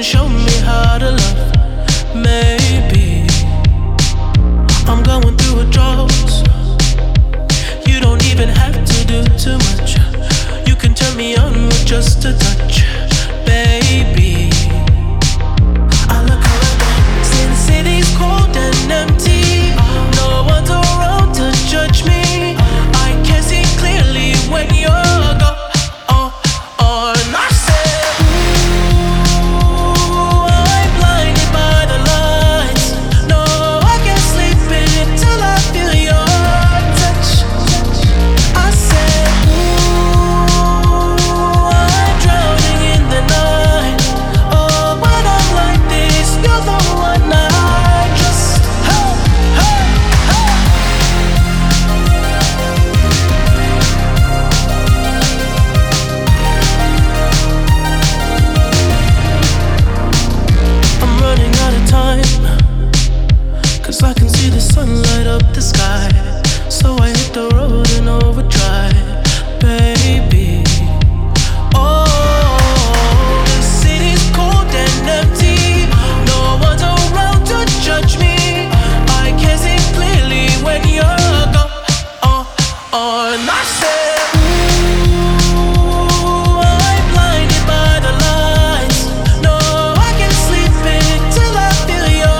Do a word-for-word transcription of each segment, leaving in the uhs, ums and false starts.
can show me how to love. Maybe I'm going through a drought. You don't even have to do too much. You can turn me on with just a touch, baby. I look around, see the city's cold and empty. No one's around to judge me. I can see clearly when you're gone. I can see the sun light up the sky, so I hit the road in overdrive, baby. Oh, the city's cold and empty. No one's around to judge me. I can see clearly when you're gone. Oh, oh, and I said, ooh, I'm blinded by the lights. No, I can't sleep until I feel your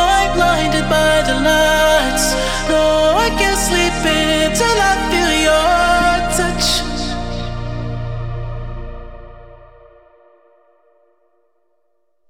till I feel your